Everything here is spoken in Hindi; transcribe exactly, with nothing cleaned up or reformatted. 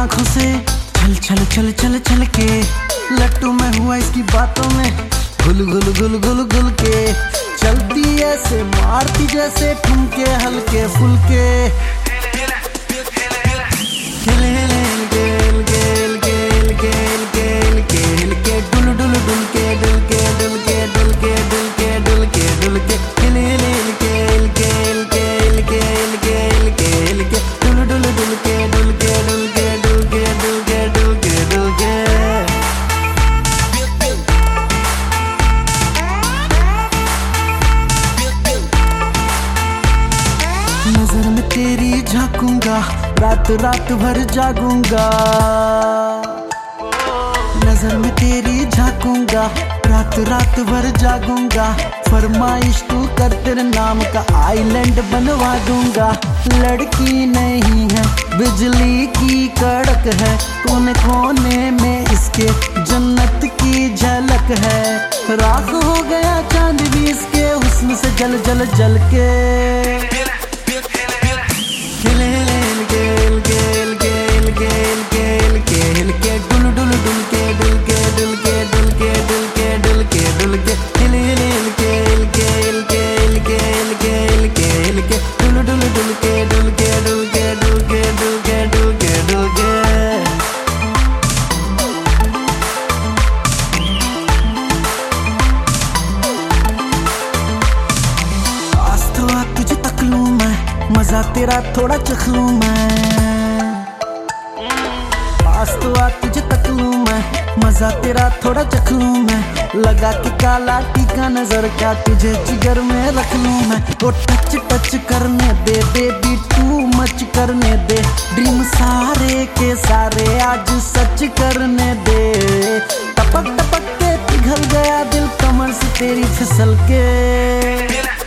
आंखों से छल छल छल छल छल के, लट्टू में हुआ इसकी बातों में घुल घुल घुल घुल घुल के, चलती ऐसे मारती जैसे ठुमके हल्के फुलके, खेल खेल गेल गेल गेल गेल गेल गेल के, डुल डुल डुल के डुल के डुल के डुल के डुल के डुल के डुल के, खेल खेल गेल गेल गेल गेल गेल गेल के, डुल डुल डुल के डुल के डुल के डुल के डुल के डुल के डुल के। नजर में तेरी झांकूंगा, रात रात भर जागूंगा, नजर में तेरी झांकूंगा, रात रात भर जागूंगा, फरमाइश तू कर तेरे नाम का आइलैंड बनवा दूंगा। लड़की नहीं है बिजली की कड़क है, कोने कोने में इसके जन्नत की झलक है, राख हो गया चांद भी इसके हुस्न से जल जल जल के, खेल गेल गेल गेल गेल गेल गेल के, डुल डुल डुल के डुल के डुल के डुल के डुल के डुल के डुल के, खेल गेल गेल गेल गेल गेल गेल के, डुल डुल डुल के डुल के डुल के डुल के डुल के डुल के डुल के। आज तो आ तुझे तक लूं मैं, मजा तेरा थोड़ा चख लूं मैं, आज तो आ तुझे तक लूं मैं, मजा तेरा थोड़ा चख लूं मैं, लगा के काला टीका नजर का तुझे जिगर में रख लूं मैं, वो टच टच करने दे बेबी टू मच करने दे, ड्रीम सारे के सारे आज सच करने दे, टपक टपक के पिघल गया दिल कमर से तेरी फिसल के।